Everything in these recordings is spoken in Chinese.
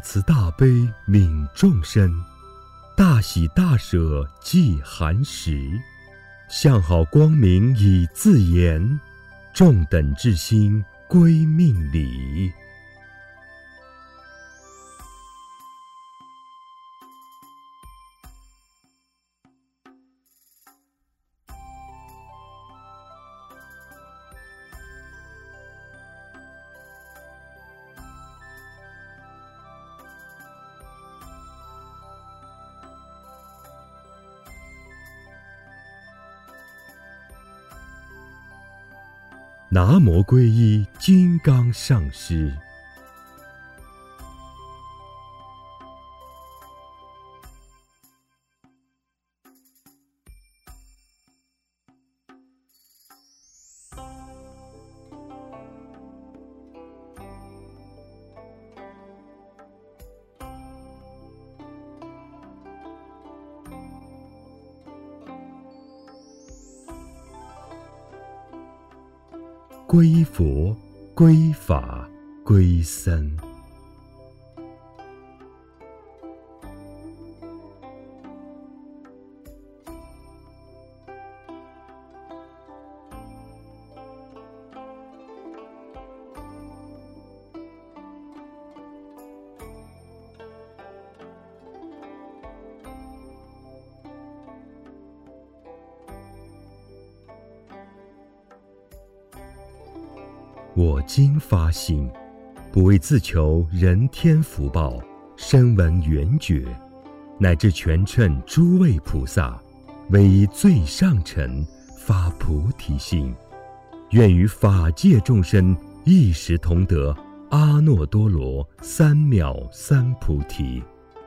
慈大悲悯众生，大喜大舍济寒食，向好光明以自言，众等至心归命礼。南无皈依金刚上师。皈依佛，皈依法，皈依僧。我今发心，不为自求人天福报、声闻缘觉，乃至全称诸位菩萨，唯以最上乘发菩提心，愿与法界众生一时同得阿耨多罗三藐三菩提。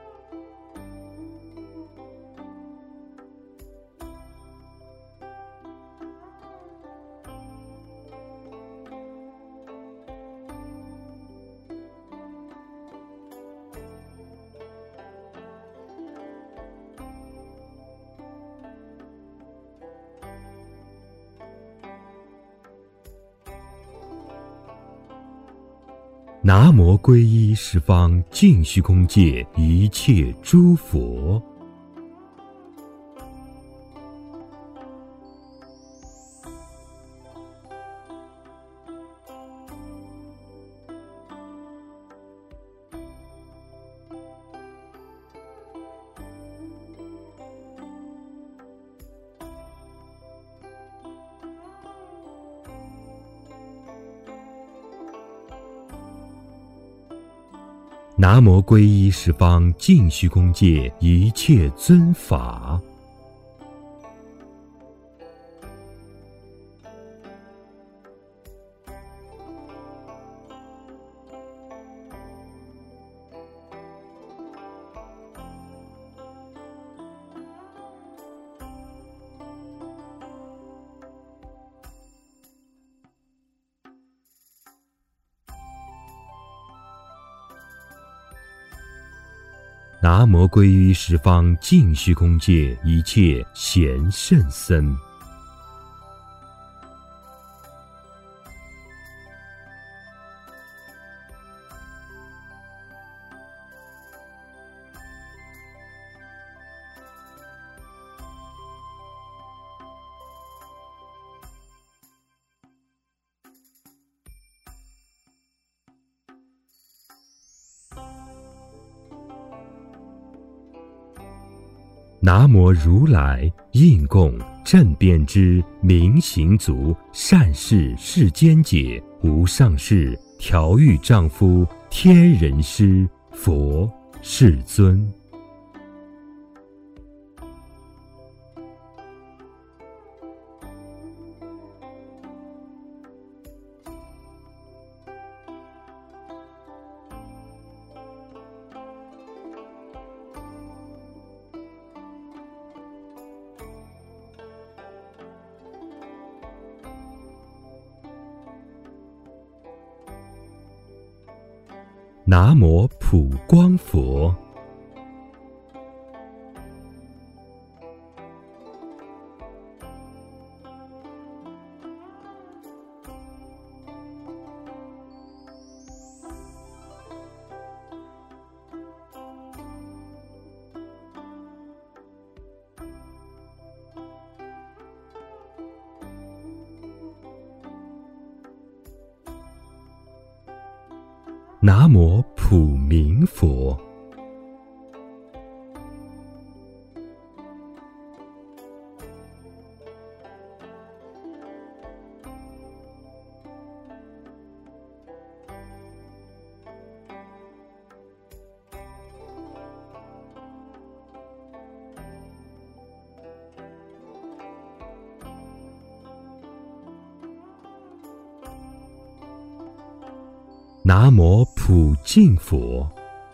南无皈依十方尽虚空界一切诸佛。南无皈依十方尽虚空界一切尊法。南无皈依十方尽虚空界一切贤圣僧。南无如来应供正遍知明行足善事世间解无上士调御丈夫天人师佛世尊。南无普光佛。 南无普明佛。南无普净佛。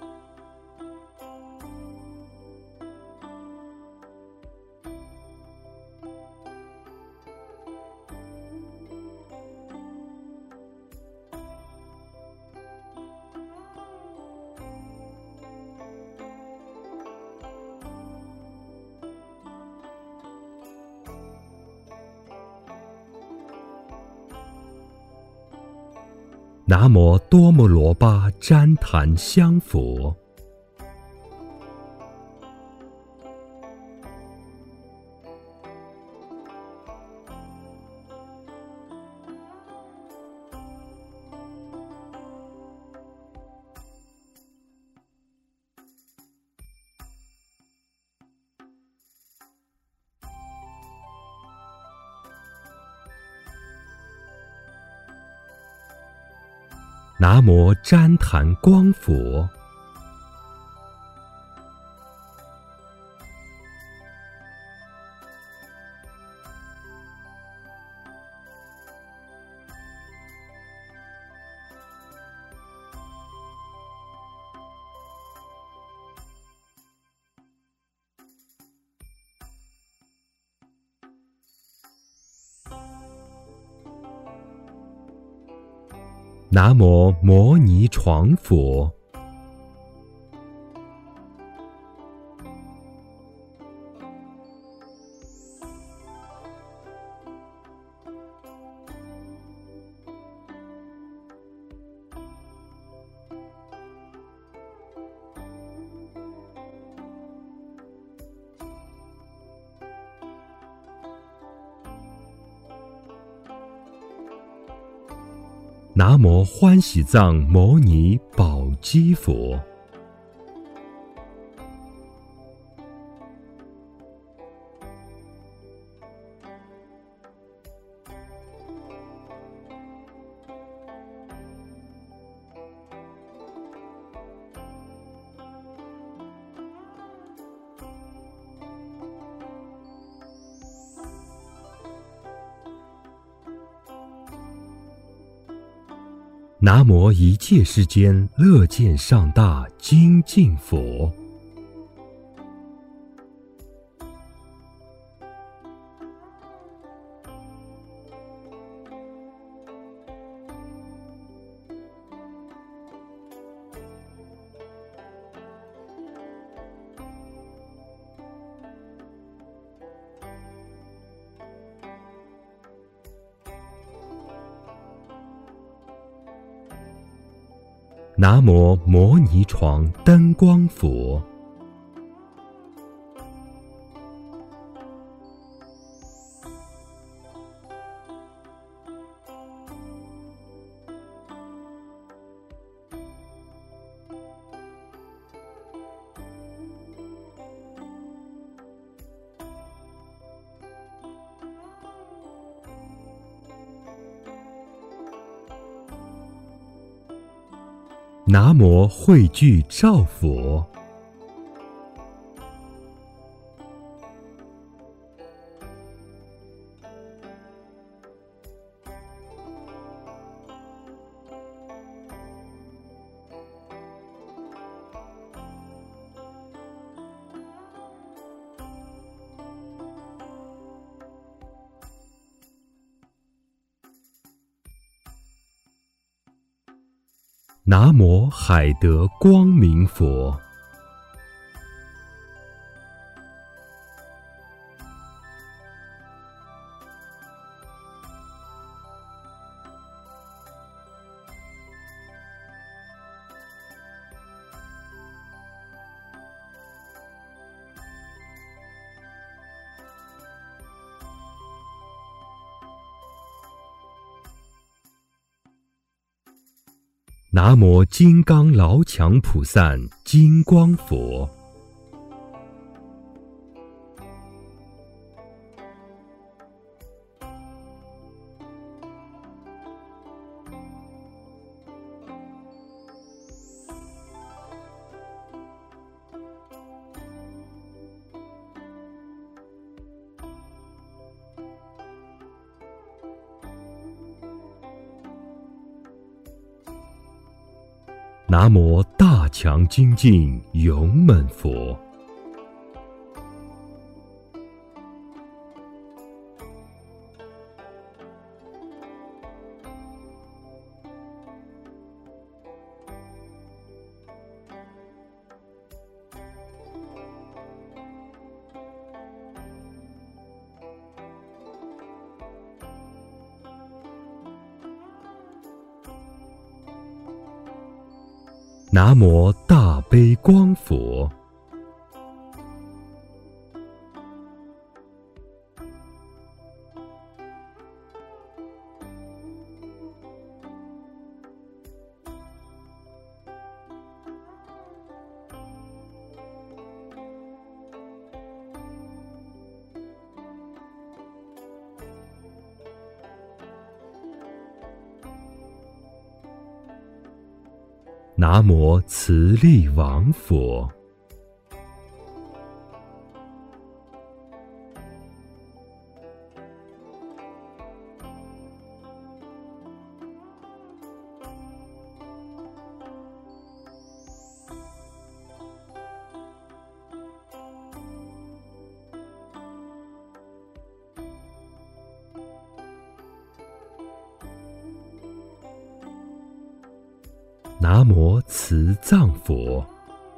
南无多摩罗巴旃檀香佛。南无旃檀光佛。南无摩尼床佛。南无欢喜藏牟尼宝积佛。南无一切世间乐见上大精进佛。南无摩尼床灯光佛。南无慧具照佛。南无海德光明佛。 南无金刚老强普散金光佛。南无大强精进勇猛佛。南无大悲光佛。南无慈力王佛。南无慈藏佛。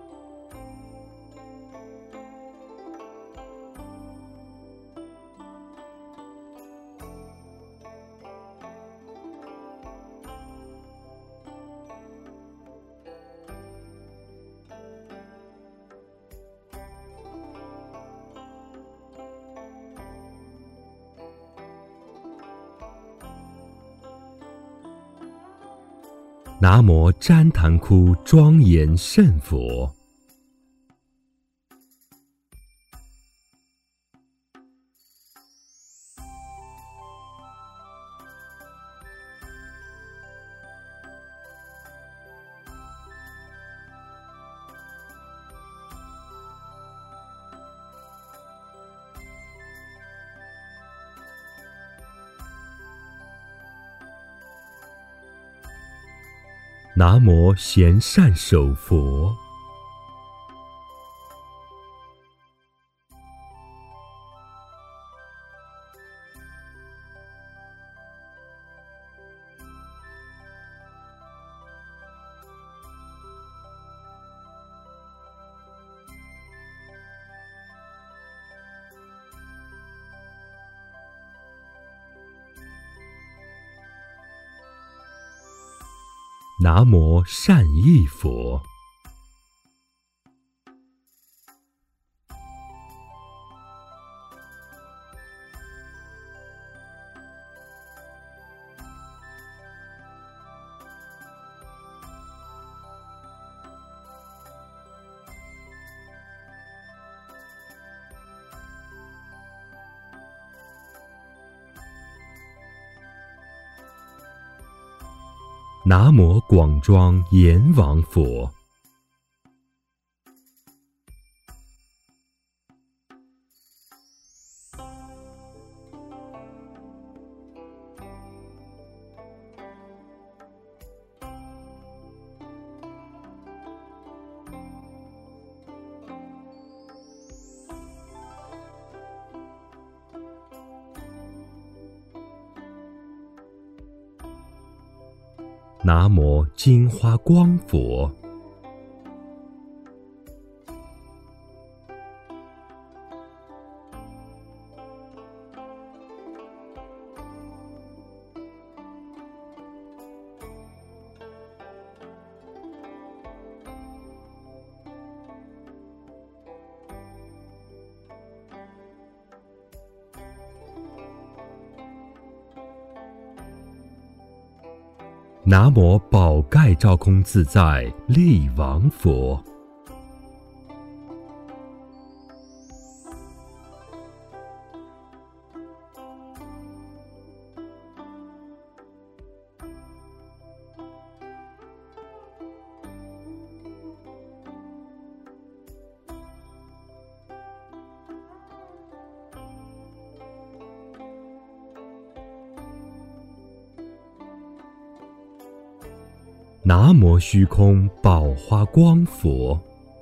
南无旃檀窟庄严胜佛。南无贤善手佛。南无善意佛。南无广庄阎王佛。南无金花光佛。 南无宝盖照空自在力王佛。南无虚空宝华光佛。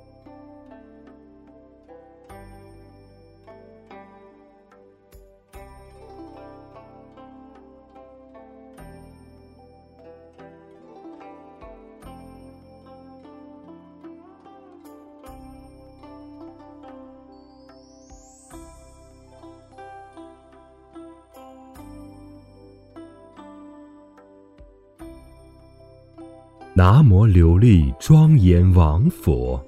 南无琉璃庄严王佛。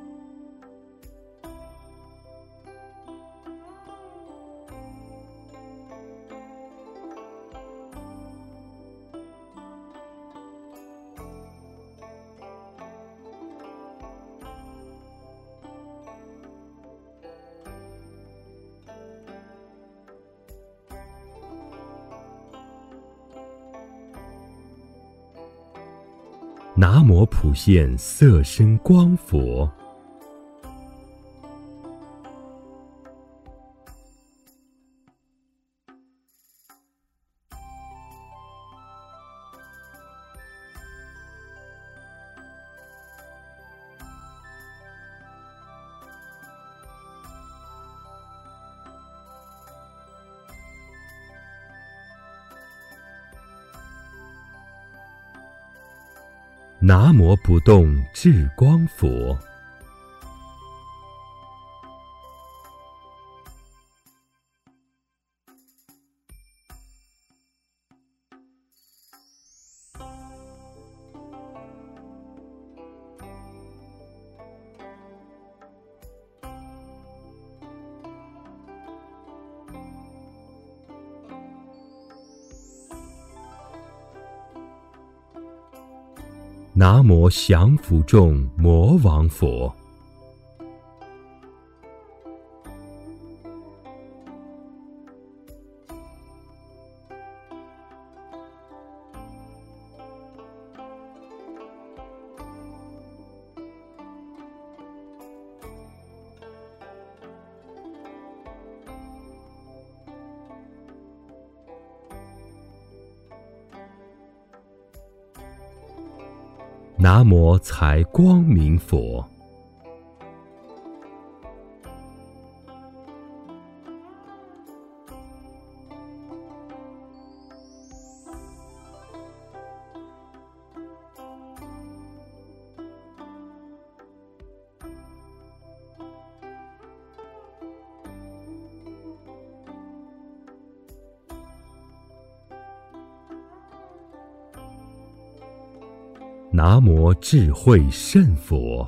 南无普现色身光佛。南无不动智光佛。南无降伏众魔王佛。南无才光明佛。南无智慧胜佛。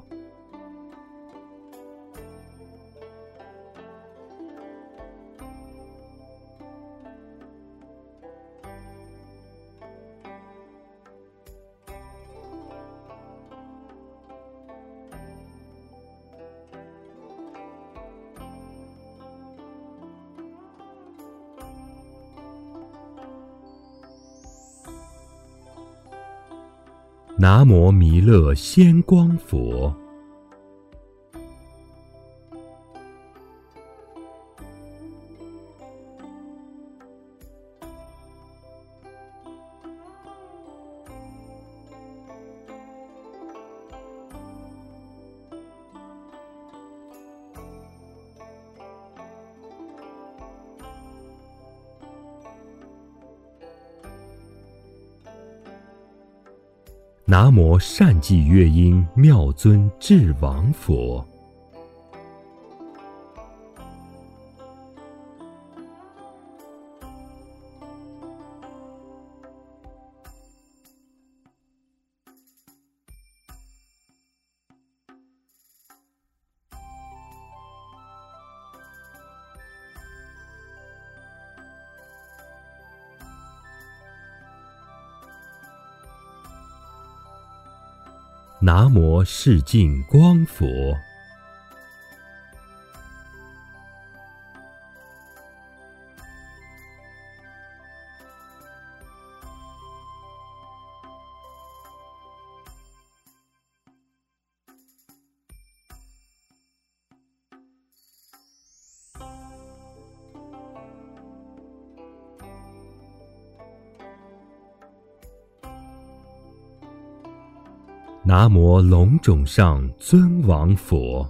南无弥勒仙光佛。南无善济乐音妙尊智王佛。 南无世净光佛。南无龙种上尊王佛。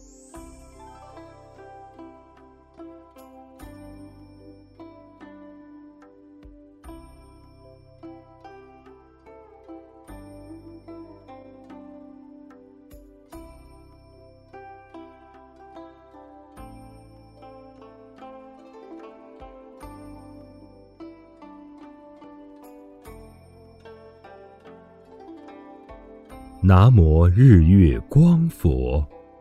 南无日月光佛。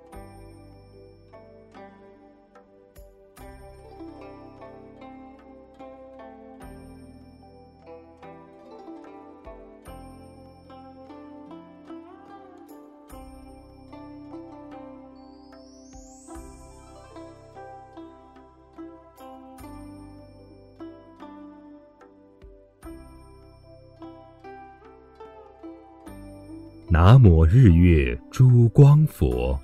南无日月珠光佛。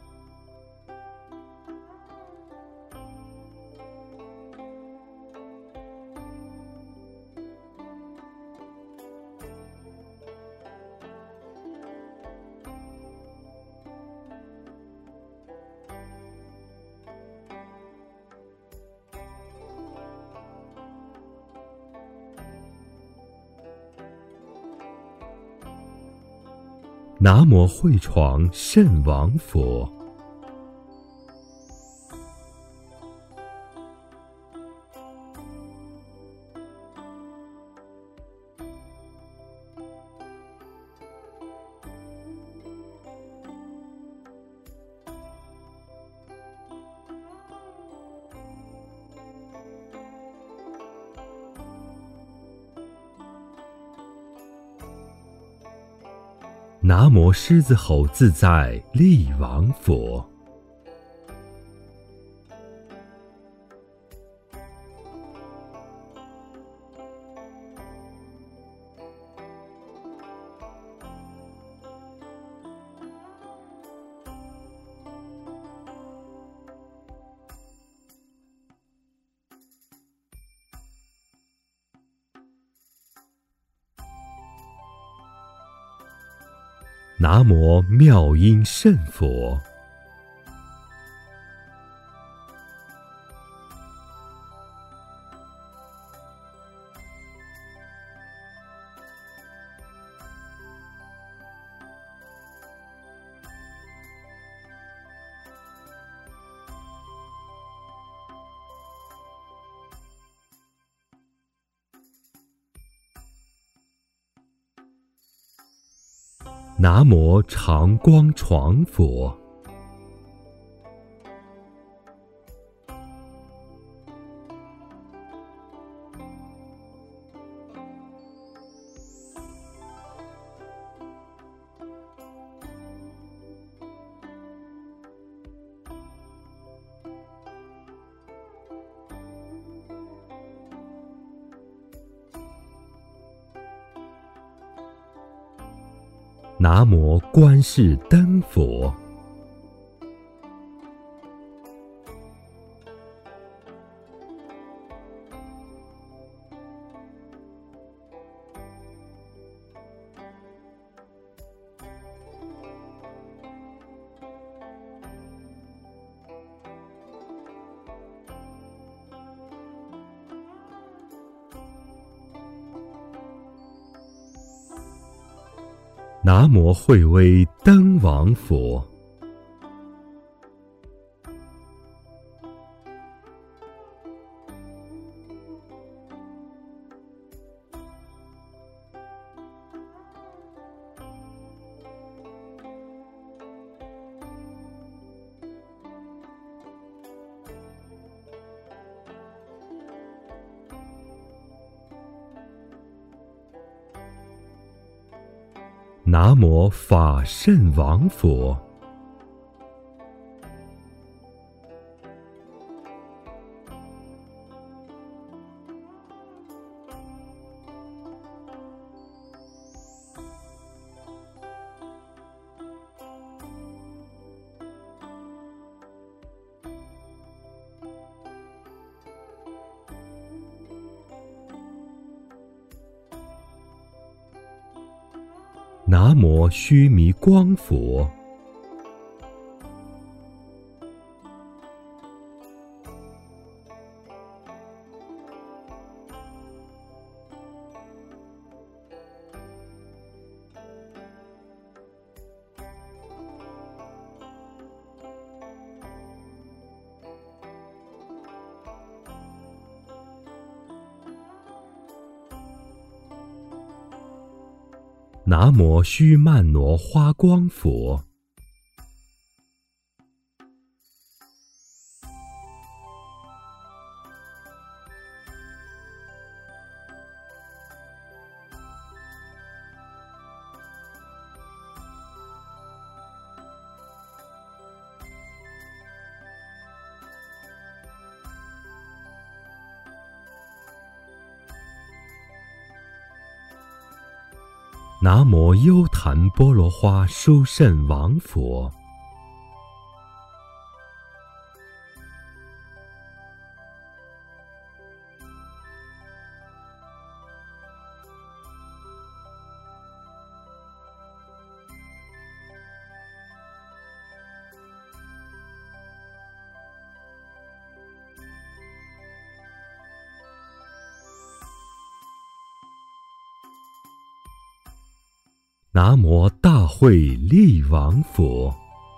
南无慧床圣王佛。南无狮子吼自在力王佛。南无妙音胜佛。南无常光床佛。南无观世灯佛。南无慧威灯王佛。 南无法圣王佛。南无须弥光佛。南无须曼挪花光佛。南无优昙波罗花殊胜王佛。南无大慧力王佛。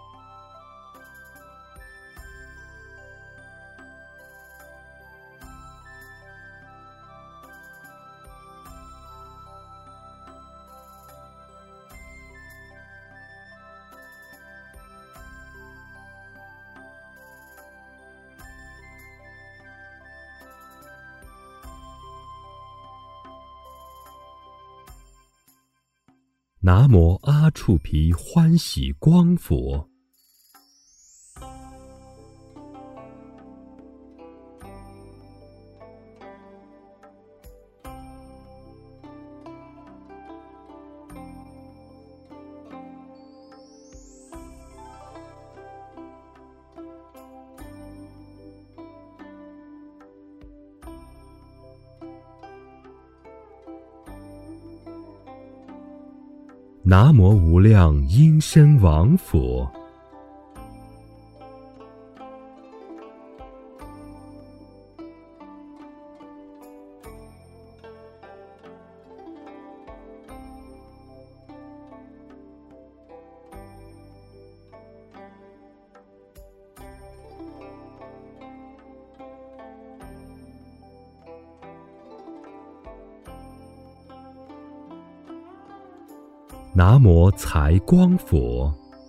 南无阿处毗欢喜光佛。南无无量音声王佛。南无财光佛。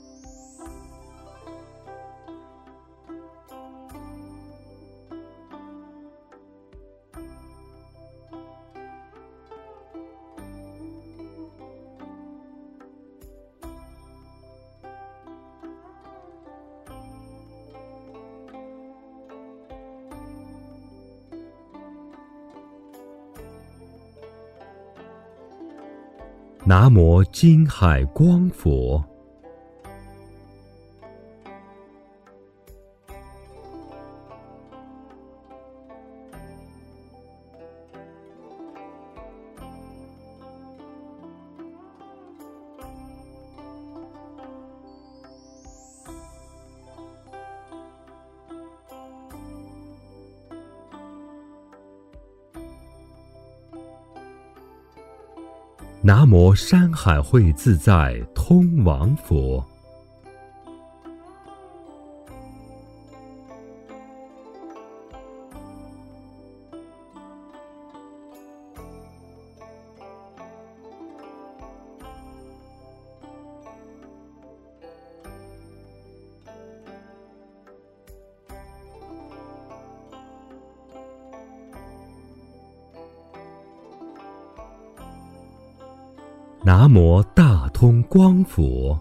南无金海光佛。南无山海会自在通王佛。南无大通光佛。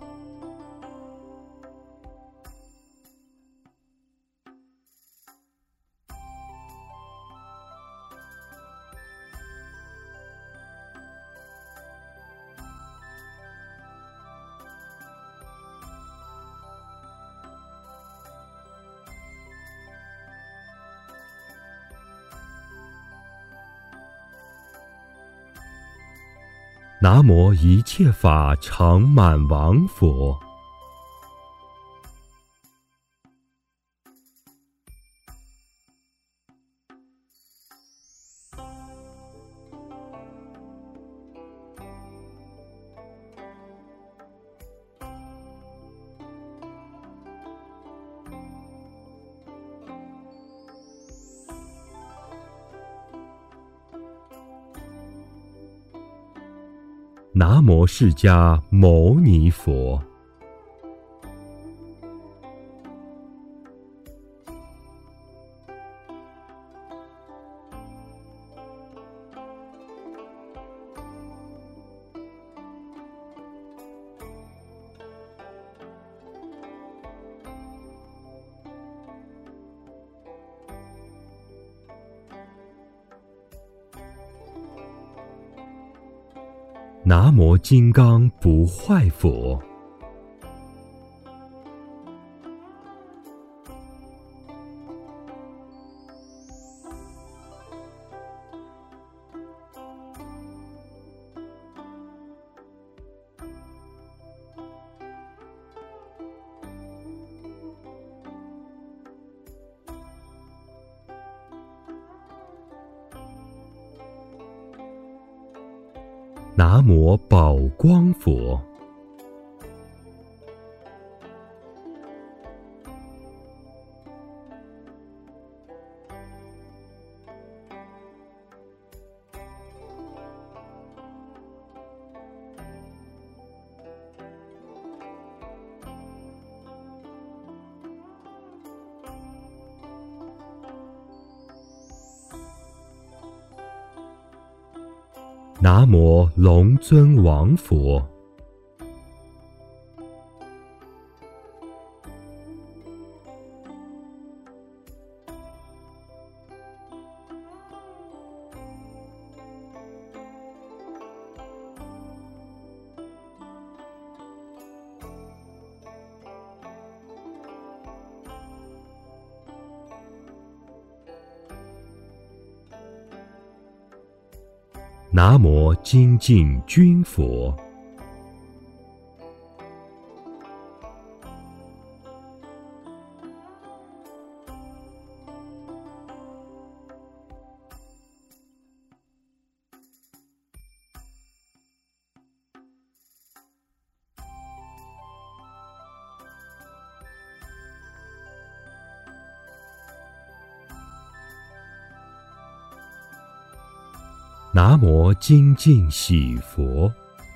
南无一切法常满王佛。南无释迦牟尼佛。南无金刚不坏佛。南无宝光佛。南无龙尊王佛。南无精进君佛。南无精进喜佛。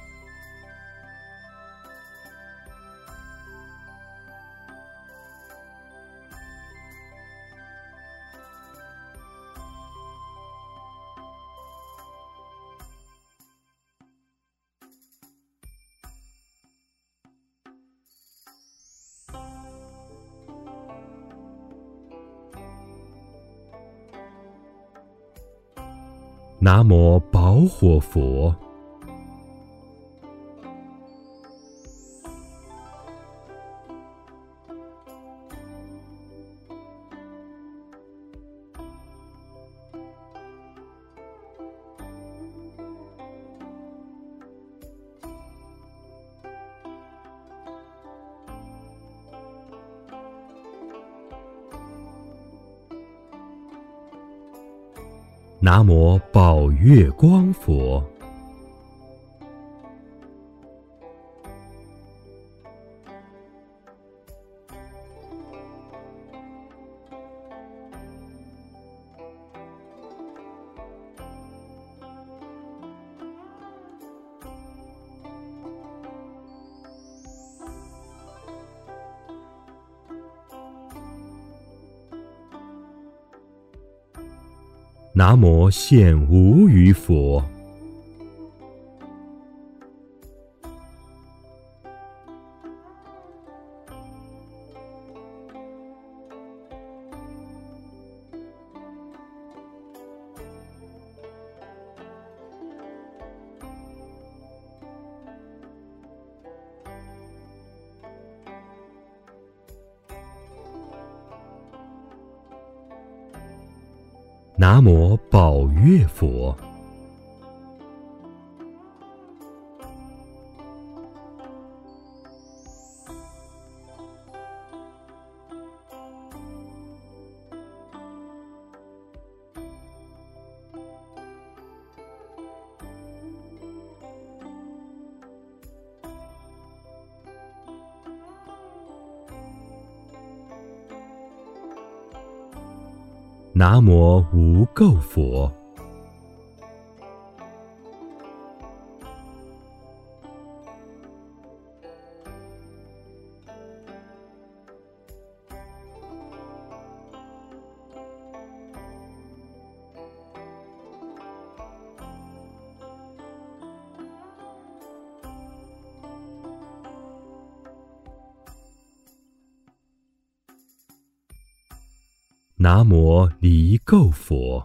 南无宝火佛。南无宝月光佛。南无现无余佛。 南无宝月佛。南无无垢佛。南无离垢佛。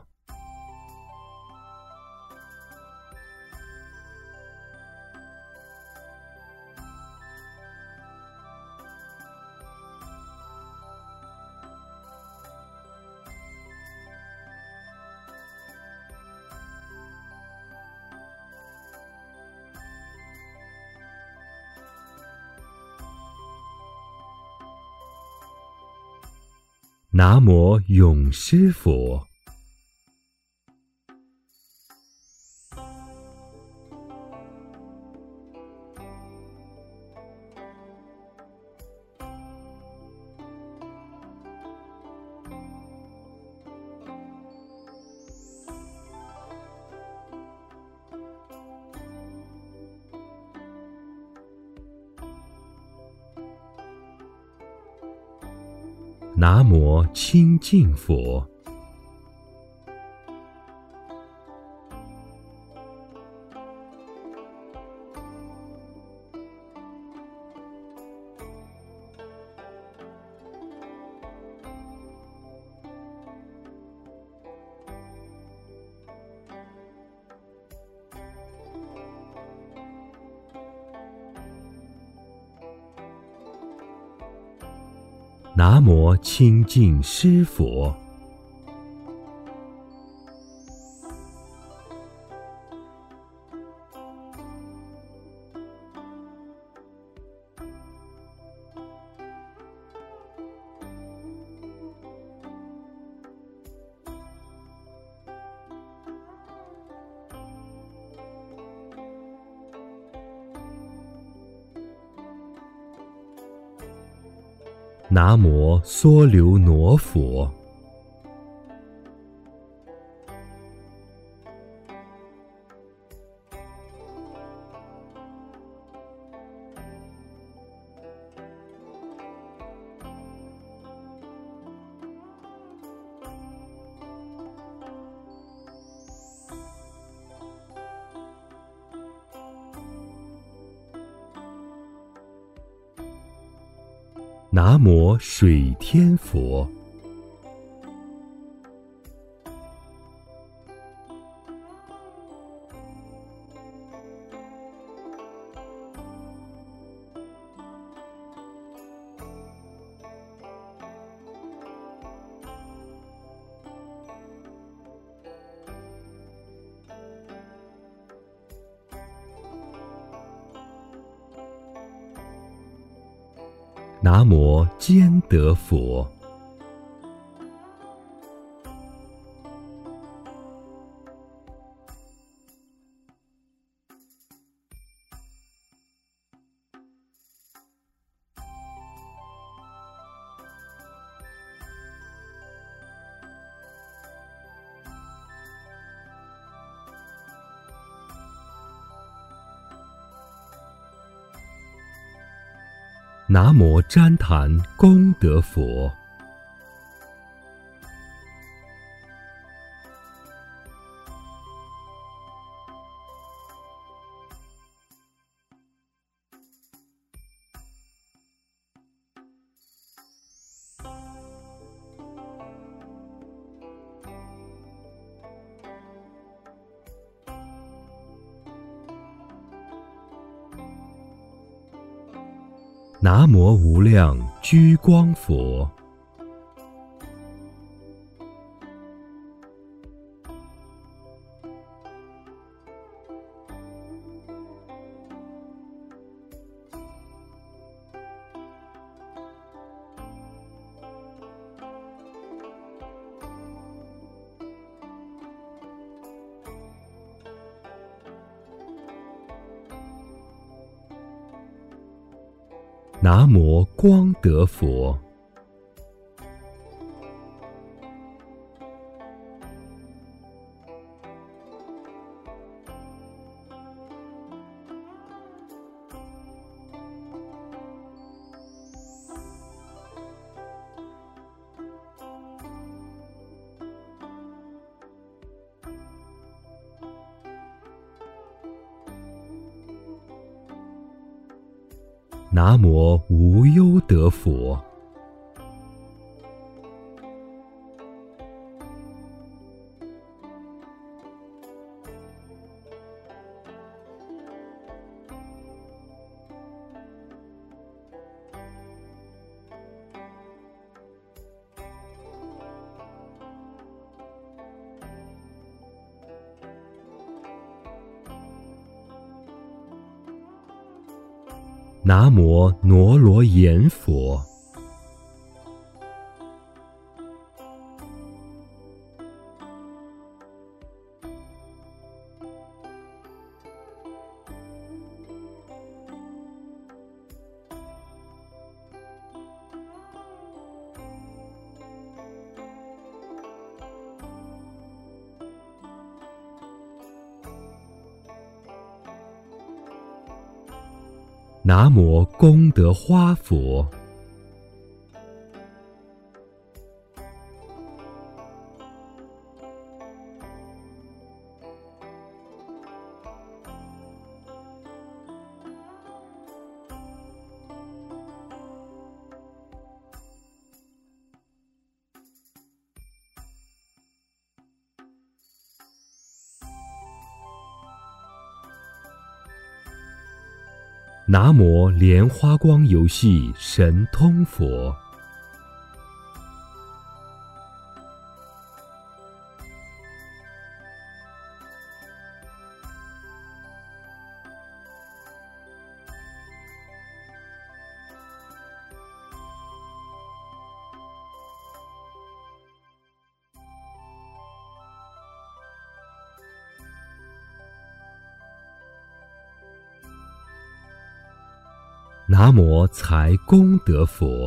南无永施佛。南无清净佛。南无清净施佛。南无娑留罗佛。南无水天佛。南无坚德佛。南无旃檀功德佛。南无无量居光佛。 南无光德佛。南无无忧德佛。南无罗罗延佛。南无功德花佛。南无莲花光游戏神通佛。南无财功德佛。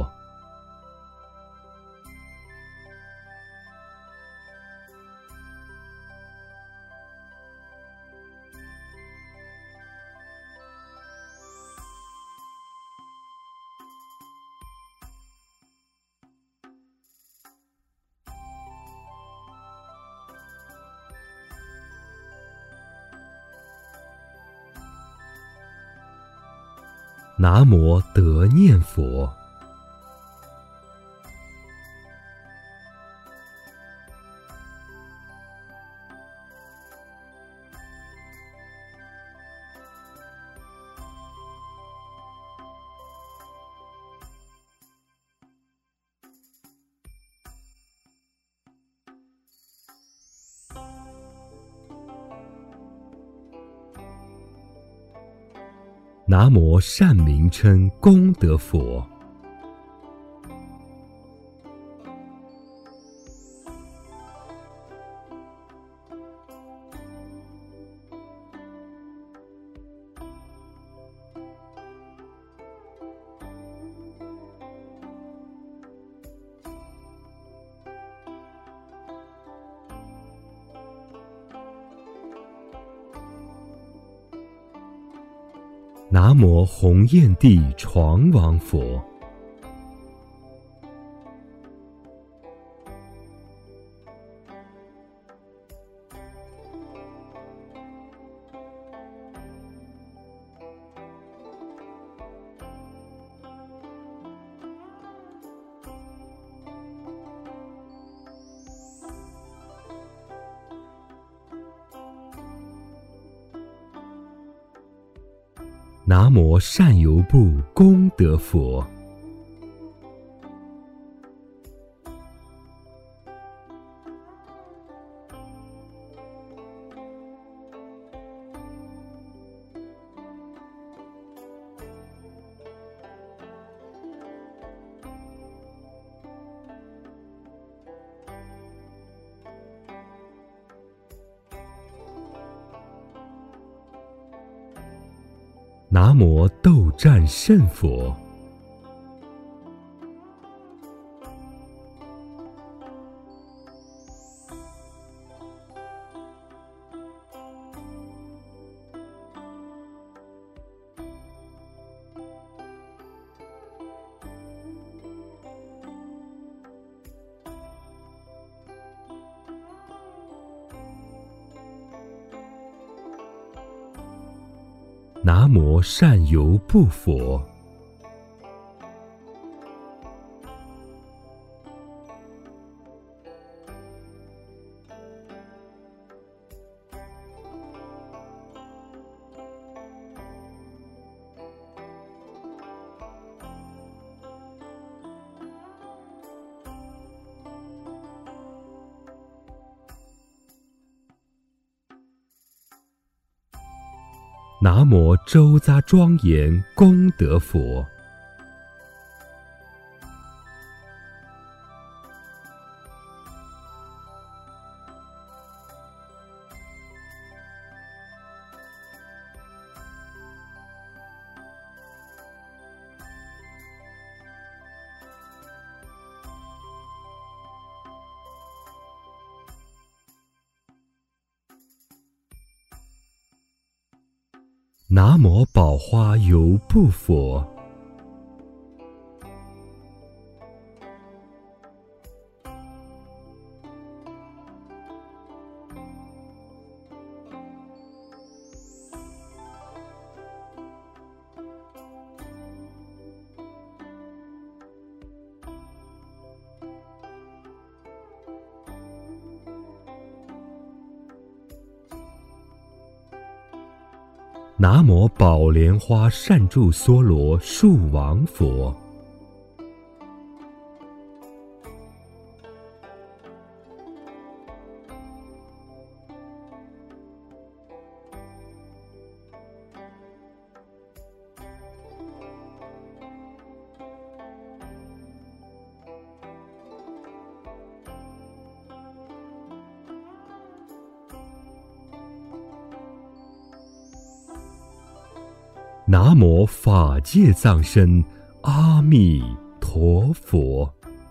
南无得念佛。南无善名称功德佛。南无弘焰帝床王佛。南无善游部功德佛。南无斗战胜佛。 南无善游不佛。南无周匝庄严功德佛。南无宝花游不佛。南无宝莲花善住梭罗树王佛。南无法界藏身阿弥陀佛。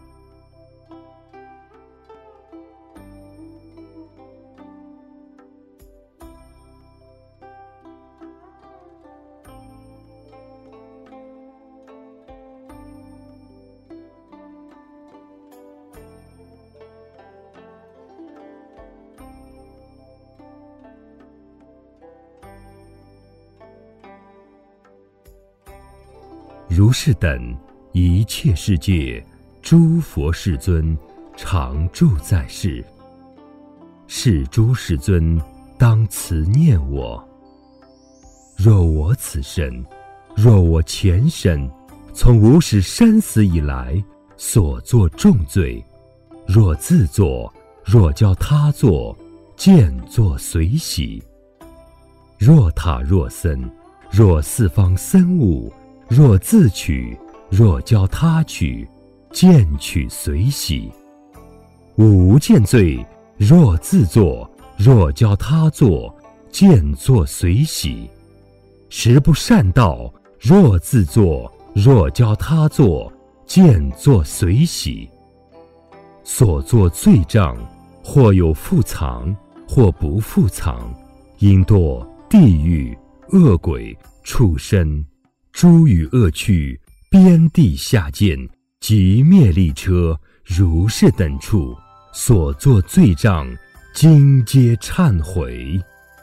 如是等一切世界诸佛世尊常住在世，是诸世尊当慈念我。若我此身，若我前身，从无始生死以来所作重罪，若自作，若教他作，见作随喜。若塔若僧，若四方僧物，若自取，若教他取，见取随喜。无见罪，若自作，若教他作，见作随喜。十不善道，若自作，若教他作，见作随喜。所作罪障，或有覆藏，或不覆藏，应堕地狱、恶鬼、畜生、诸与恶趣、边地下贱及灭力车，如是等处所作罪障，今皆忏悔。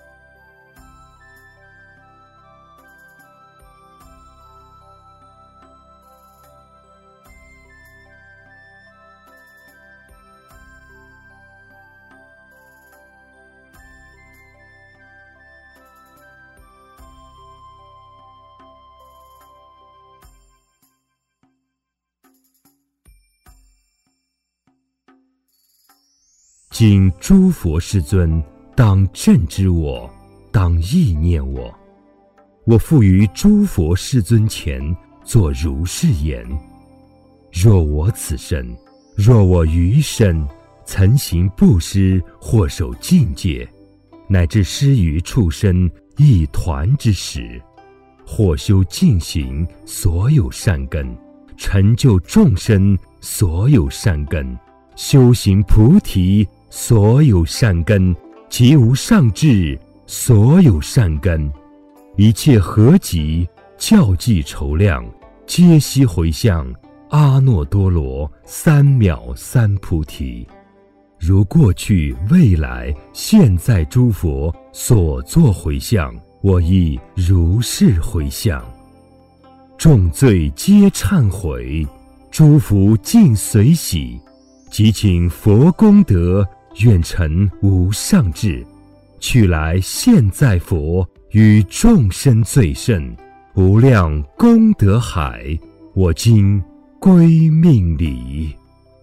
今诸佛世尊当正知我，当意念我。我复于诸佛世尊前作如是言：若我此身，若我余生，曾行布施或守禁戒，乃至施于畜生一团之时，或修净行所有善根，成就众生所有善根，修行菩提所有善根，及无上智所有善根，一切合集教济筹量，皆悉回向阿耨多罗三藐三菩提。如过去、未来、现在诸佛所作回向， 我亦如是回向。众罪皆忏悔，诸福尽随喜，即请佛功德，愿成无上智，去来现在佛，与众生最胜，无量功德海，我今归命礼。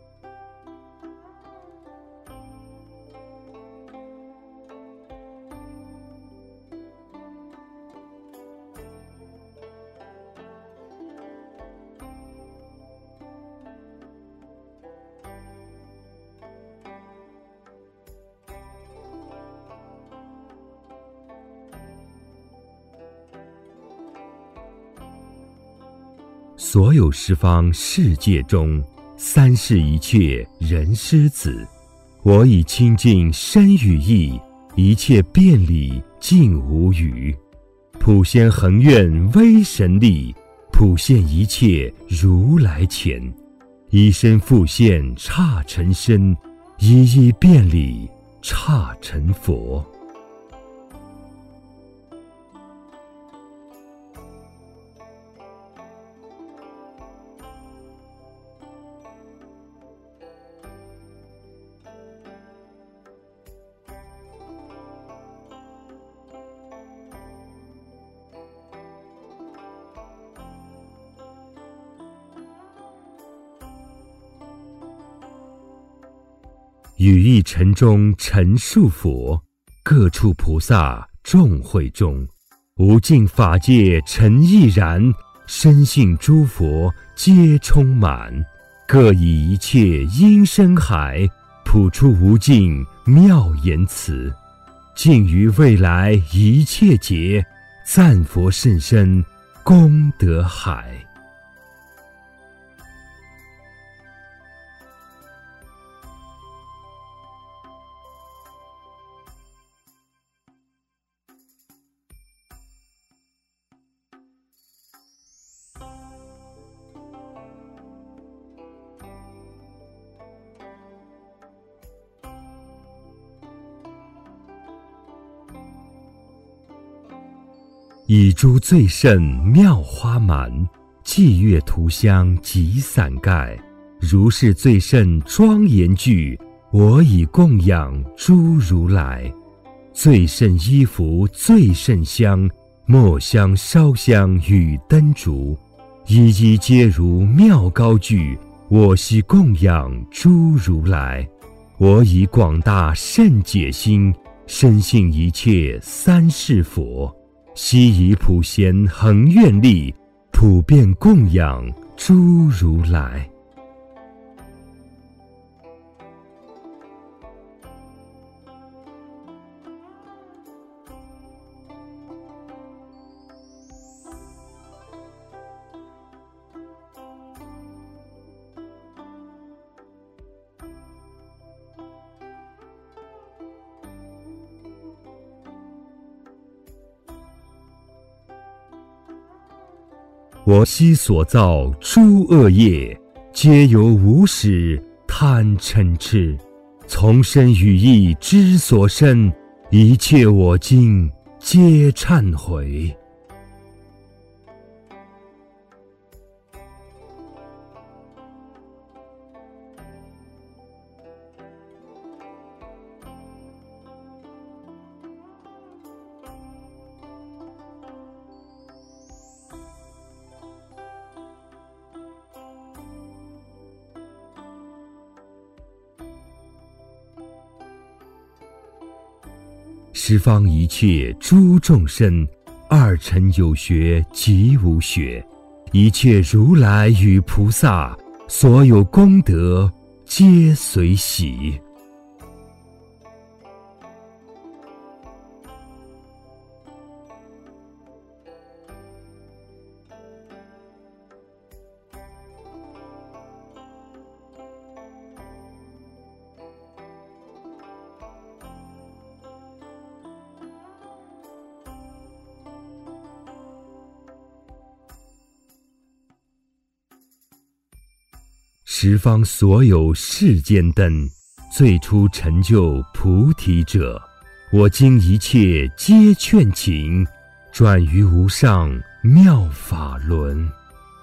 所有十方世界中，三世一切人师子，我以清净身语意，一切遍礼尽无余。普贤恒愿威神力，普现一切如来前，以身复现刹尘身，一一遍礼刹尘佛。语意尘中陈述佛，各处菩萨众会中，无尽法界尘亦然，深信诸佛皆充满，各以一切音声海，普出无尽妙言辞，尽于未来一切劫，赞佛甚深功德海。以诸最胜妙花满，霁月涂香及伞盖，如是最胜庄严具，我以供养诸如来。最胜衣服最胜香，末香烧香与灯烛，一一皆如妙高具，我悉供养诸如来。我以广大甚解心，深信一切三世佛，悉以普贤恒愿力，普遍供养诸如来。我昔所造诸恶业，皆由无始贪嗔痴，从身语意之所生，一切我今皆忏悔。十方一切诸众生，二乘有学及无学，一切如来与菩萨，所有功德皆随喜。十方所有世间灯，最初成就菩提者，我今一切皆劝请， 转于无上妙法轮。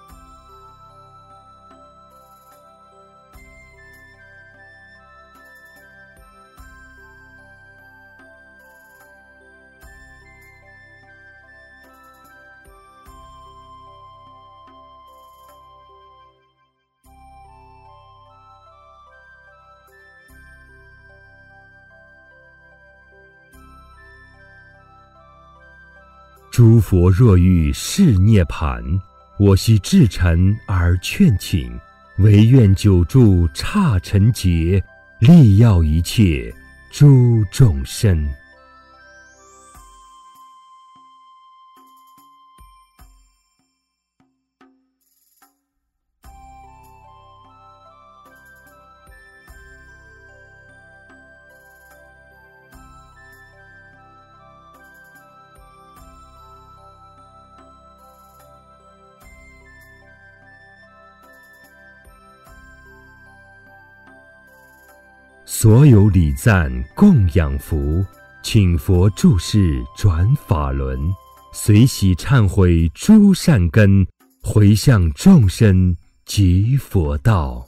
诸佛若欲示涅盘，我悉至诚而劝请，唯愿久住刹尘劫，利要一切诸众生。所有礼赞供养福，请佛住世转法轮，随喜忏悔诸善根，回向众生即佛道。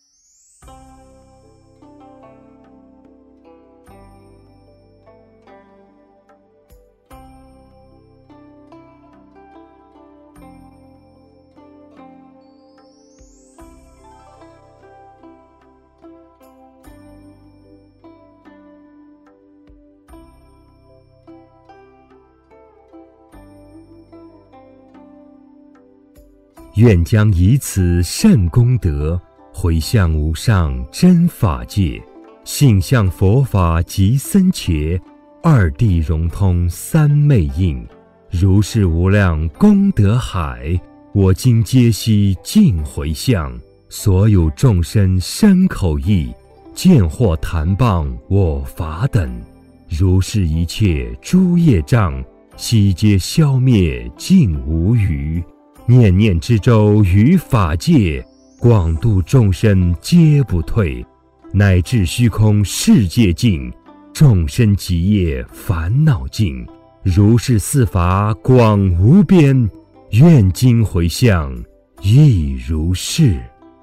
愿将以此圣功德，回向无上真法界，性相佛法及僧伽，二谛融通三昧印，如是无量功德海，我今皆悉尽回向，所有众生身口意，见或谈谤我法等，如是一切诸业障，悉皆消灭尽无余。念念之舟于法界，广度众生皆不退，乃至虚空世界尽，众生极业烦恼尽，如是四法广无边，愿今回向亦如是。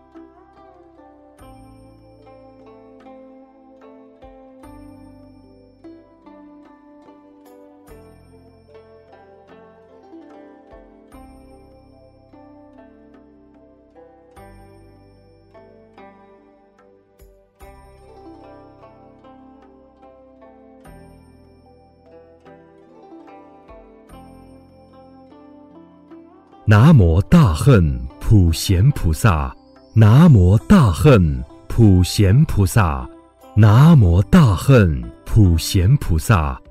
南无大恨普贤菩萨，南无大恨普贤菩萨，南无大恨普贤菩萨。